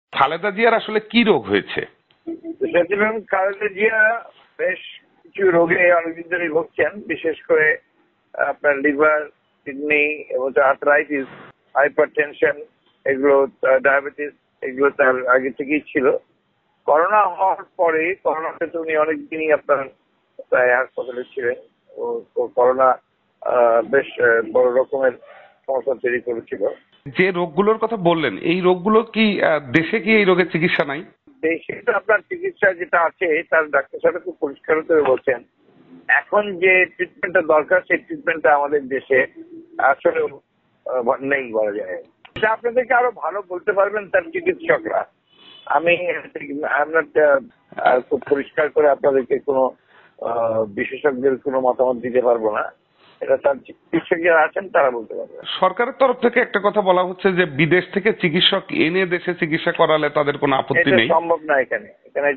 খালেদা জিয়ার আসলে কি রোগ হয়েছে? খালেদা জিয়া বেশ কিছু রোগে অনেকদিন ধরে ভুগছেন, বিশেষ করে আপনার লিভার, কিডনি এবং আর্থ্রাইটিস, হাইপার টেনশন, এগুলো, ডায়াবেটিস, এগুলো তার আগে থেকেই ছিল। করোনা হওয়ার পরে, করোনাতে তো উনি অনেকদিনই আপনার প্রায় হাসপাতালে ছিলেন। ও করোনা বেশ বড় রকমের সমস্যা তৈরি করেছিল। যে রোগগুলোর কথা বললেন, এই রোগগুলো কি দেশে কি এই রোগের চিকিৎসা নাই? দেশে তো আপনার চিকিৎসা যেটা আছে তার ডাক্তার সাহেব খুব পরিষ্কার করে বলছেন, এখন যে ট্রিটমেন্টটা দরকার সেই ট্রিটমেন্টটা আমাদের দেশে আসলে নেই বলা যায়। এটা আপনাদেরকে আরো ভালো বলতে পারবেন তার চিকিৎসকরা। আমি আপনার খুব পরিষ্কার করে আপনাদেরকে কোনো বিশেষজ্ঞের কোনো মতামত দিতে পারবো না, এটা তার চিকিৎসক যারা আছেন তারা বলতে পারবে। সরকারের তরফ থেকে একটা কথা বলা হচ্ছে যে বিদেশ থেকে চিকিৎসক এনে দেশে চিকিৎসা করালে তাদের কোনো আপত্তি নেই। সম্ভব না, এখানে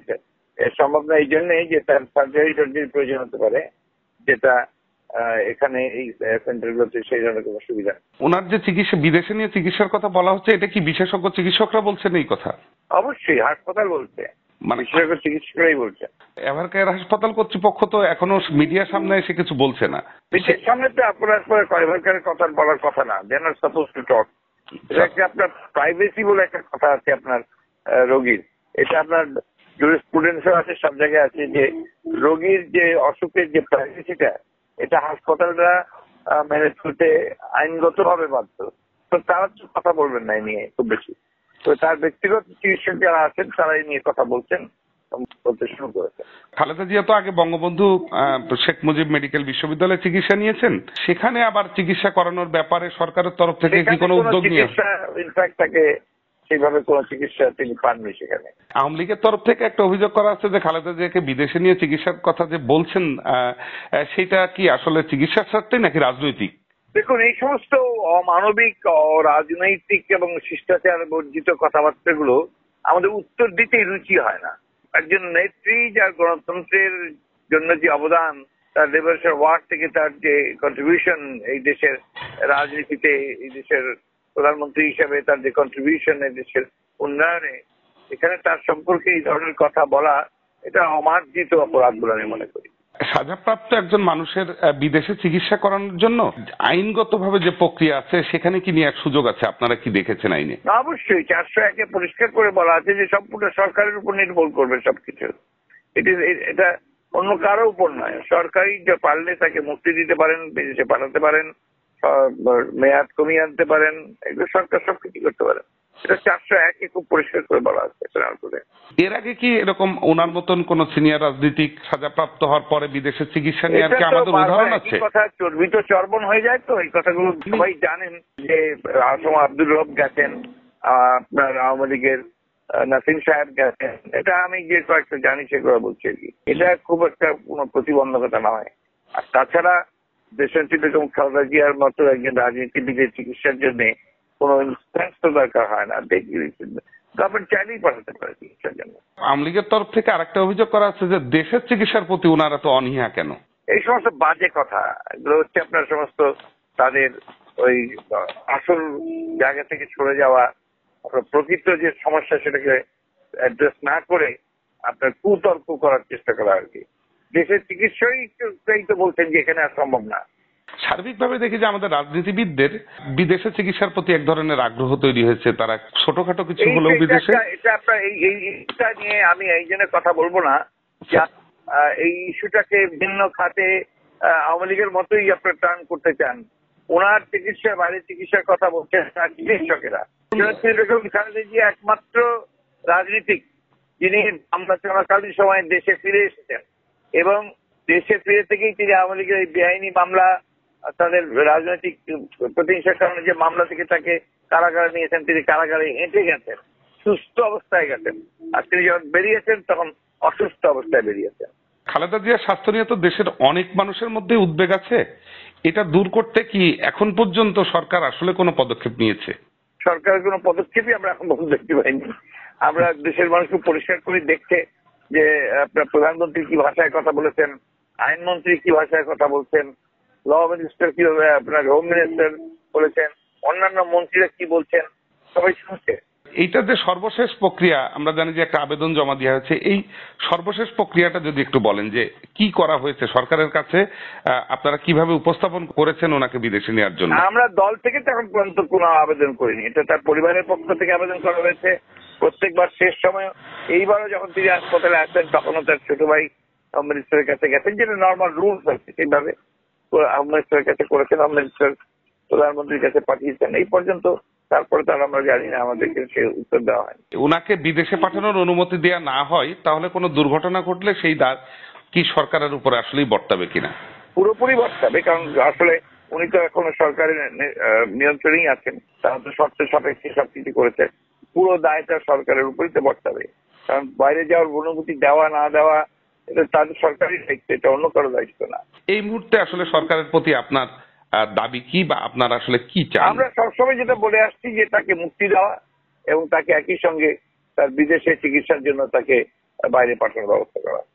সম্ভব না, এই জন্যই যে তার সার্জারির প্রয়োজন হতে পারে, যেটা এখানে এই সেন্টারগুলোতে সেই ধরনের কোনো সুবিধা নেই। ওনার যে চিকিৎসা বিদেশে নিয়ে চিকিৎসার কথা বলা হচ্ছে, এটা কি বিশেষজ্ঞ চিকিৎসকরা বলছেন এই কথা? অবশ্যই হাসপাতাল বলছে, মানে বিশেষজ্ঞ চিকিৎসকরাই বলছে। এভারকেয়ার হাসপাতাল কর্তৃপক্ষ তো এখনো মিডিয়ার সামনে এসে কিছু বলছে না। মিডিয়ার সামনে তো আপনার এভারকেয়ারের কথা বলার কথা না, they are not suppose to talk. এটা একটা আপনার প্রাইভেসি বলে একটা কথা আছে আপনার রোগীর, এটা আপনার জুরিসপ্রুডেন্সও আছে, সব জায়গায় আছে যে রোগীর যে অসুখের যে প্রাইভেসিটা, এটা হাসপাতালরা মেনে চলতে আইনগতভাবে বাধ্য। তো তারা তো কথা বলবেন না এই নিয়ে খুব বেশি। তো তার ব্যক্তিগত চিকিৎসক যারা আছেন তারা এই নিয়ে কথা বলছেন, বলতে শুরু করেছেন। খালেদা জিয়া তো আগে বঙ্গবন্ধু শেখ মুজিব মেডিকেল বিশ্ববিদ্যালয়ে চিকিৎসা নিয়েছেন, সেখানে আবার চিকিৎসা করানোর ব্যাপারে সরকারের তরফ থেকে কি কোনো উদ্যোগ নিয়ে? ইনফ্যাক্ট তাকে সেইভাবে কোনো চিকিৎসা তিনি পাননি সেখানে। আওয়ামী লীগের তরফ থেকে একটা অভিযোগ করা আছে যে খালেদা জিয়াকে বিদেশে নিয়ে চিকিৎসার কথা যে বলছেন, সেটা কি আসলে চিকিৎসার স্বার্থে নাকি রাজনৈতিক? দেখুন, এই সমস্ত অমানবিক, রাজনৈতিক এবং শিষ্টাচার বর্জিত কথাবার্তাগুলো আমাদের উত্তর দিতেই রুচি হয় না। একজন নেত্রী যার গণতন্ত্রের জন্য যে অবদান, তার লিবারেশন ওয়ার থেকে তার যে কন্ট্রিবিউশন এই দেশের রাজনীতিতে, এই দেশের প্রধানমন্ত্রী হিসেবে তার যে কন্ট্রিবিউশন এই দেশের উন্নয়নে, এখানে তার সম্পর্কে এই ধরনের কথা বলা, এটা অমার্জিত অপরাধ বলে আমি মনে করি। সাজাপ্রাপ্ত একজন মানুষের বিদেশে চিকিৎসা করানোর জন্য আইনগতভাবে যে প্রক্রিয়া আছে সেখানে কি নিয়ে এক সুযোগ আছে? আপনারা কি দেখেছেন আইনে? অবশ্যই 401-এ পরিষ্কার করে বলা আছে যে সম্পূর্ণ সরকারের উপর নির্ভর করবে সবকিছু। এটা অন্য কারো উপর নয়। সরকারি যে পারলে তাকে মুক্তি দিতে পারেন, বিদেশে পাঠাতে পারেন, মেয়াদ কমিয়ে আনতে পারেন, এগুলো সরকার সবকিছু করতে পারেন। এটা 401-এ খুব পরিষ্কার করে বলা আছে। এর আগে কি এরকম ওনার মতন কোন সিনিয়র রাজনীতিক সাজাপ্রাপ্ত হওয়ার পরে বিদেশে চিকিৎসা নেওয়ার কি আমাদের উদাহরণ আছে? কথা চর্বিত চর্বণ হয়ে যায়, তো এই কথাগুলো সবাই জানেন যে আসম আব্দুল রব গেছেন, আপনার আওয়ামী লীগের নাসিম সাহেব গেছেন। এটা আমি যে কয়েকটা জানি সেগুলো বলছি আর কি। এটা খুব একটা কোনো প্রতিবন্ধকতা নয়। আর তাছাড়া দেশের খালেদা জিয়ার মতো একজন রাজনীতিবিদের চিকিৎসার জন্য কোনো ইনস্ট্যান্স তো দরকার হয় না। গভর্নমেন্ট চাইলেই পাঠাতে পারে চিকিৎসার জন্য। আওয়ামী লীগের তরফ থেকে আরেকটা অভিযোগ করা হচ্ছে যে দেশের চিকিৎসার প্রতি ওনারা তো অনীহা কেন? এই সমস্ত বাজে কথা, এগুলো হচ্ছে আপনার সমস্ত তাদের ওই আসল জায়গা থেকে সরে যাওয়া, প্রকৃত যে সমস্যা সেটাকে অ্যাড্রেস না করে আপনার কুতর্ক করার চেষ্টা করা আর কি। দেশের চিকিৎসাই তো বলছেন যে এখানে আর সম্ভব না। সার্বিকভাবে দেখি যে আমাদের রাজনীতিবিদদের বিদেশে চিকিৎসার প্রতি এক ধরনের আগ্রহ তৈরি হয়েছে, তারা ছোটখাটো কিছু হলেও বিদেশে। এটা আপনার এইটা নিয়ে আমি এই জন্য কথা বলবো না, এই ইস্যুটাকে ভিন্ন খাতে আওয়ামী লীগের মতোই আপনার টার্ন করতে চান। ওনার চিকিৎসা, বাইরের চিকিৎসার কথা বলছেন চিকিৎসকেরা। খালেদা জিয়া একমাত্র রাজনীতিক যিনি মামলা চলাকালীন সময় দেশে ফিরে এসেছেন, এবং দেশে ফিরে থেকেই তিনি আওয়ামী লীগের এই বেআইনি মামলা, তাদের রাজনৈতিক প্রতিহিংসার কারণে যে মামলা থেকে তাকে কারাগারে নিয়েছেন, তিনি কারাগারে হেঁটে গেছেন, সুস্থ অবস্থায় গেছেন। আর তিনি যখন বেরিয়েছেন তখন অসুস্থ অবস্থায় বেরিয়েছেন। খালেদা জিয়ার স্বাস্থ্য নিয়ে তো দেশের অনেক মানুষের মধ্যে উদ্বেগ আছে, এটা দূর করতে কি এখন পর্যন্ত সরকার আসলে কোনো পদক্ষেপ নিয়েছে? সরকারের কোনো পদক্ষেপই আমরা এখন পর্যন্ত দেখতে পাইনি। আমরা দেশের মানুষকে পরিষ্কার করে দেখতে যে আপনার প্রধানমন্ত্রী কি ভাষায় কথা বলেছেন, আইনমন্ত্রী কি ভাষায় কথা বলছেন, ল মিনিস্টার কিভাবে, আপনার হোম মিনিস্টার বলেছেন, অন্যান্য মন্ত্রীরা কি বলছেন, সবাই শুনছে। এইটা যে সর্বশেষ প্রক্রিয়া, আমরা জানি যে একটা আবেদন জমা দেওয়া হয়েছে, এই সর্বশেষ প্রক্রিয়াটা যদি একটু বলেন যে কি করা হয়েছে সরকারের কাছে, আপনারা কিভাবে উপস্থাপন করেছেন ওনাকে বিদেশে নেওয়ার জন্য? আমরা দল থেকে তখন পর্যন্ত কোনো আবেদন করিনি, এটা তার পরিবারের পক্ষ থেকে আবেদন করা হয়েছে। প্রত্যেকবার শেষ সময়, এইবারও যখন তিনি হাসপাতালে আসতেন তখনও তার ছোট ভাই হোম মিনিস্টারের কাছে গেছেন, যেটা নর্মাল রুলস আছে সেইভাবে হোম মিনিস্টারের কাছে করেছেন, হোম মিনিস্টার প্রধানমন্ত্রীর কাছে পাঠিয়েছেন এই পর্যন্ত। তারপরে তার আমরা জানি না, আমাদেরকে সে উত্তর দেওয়া হয়নি। ওনাকে বিদেশে পাঠানোর অনুমতি দেওয়া না হয় তাহলে কোনো দুর্ঘটনা ঘটলে সেই দায় কি সরকারের উপরে আসলেই বর্তাবে কিনা? পুরোপুরি বর্তাবে, কারণ আসলে উনি তো এখনো সরকারের নিয়ন্ত্রণেই আছেন, তারা তো শর্ত সাপেক্ষে সবকিছু করেছে, পুরো দায়টা সরকারের উপরই তো বর্তাবে। কারণ বাইরে যাওয়ার অনুমতি দেওয়া না দেওয়া এটা তাদের সরকারি দায়িত্ব, এটা অন্য কারো দায়িত্ব না। এই মুহূর্তে আসলে সরকারের প্রতি আপনার দাবি কি, বা আপনারা আসলে কি চান? আমরা সবসময় যেটা বলে আসছি যে তাকে মুক্তি দেওয়া এবং তাকে একই সঙ্গে তার বিদেশে চিকিৎসার জন্য তাকে বাইরে পাঠানোর ব্যবস্থা করা।